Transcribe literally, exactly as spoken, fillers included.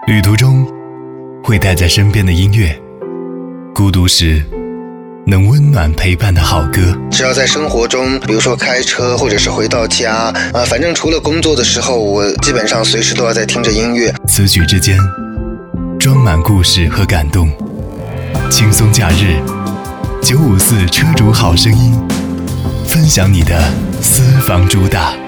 旅途中会带在身边的音乐，孤独时能温暖陪伴的好歌。 只要在生活中，比如说开车或者是回到家啊，反正除了工作的时候，我基本上随时都要在听着音乐。 词曲之间装满故事和感动，轻松假日九五四车主好声音，分享你的私房主打。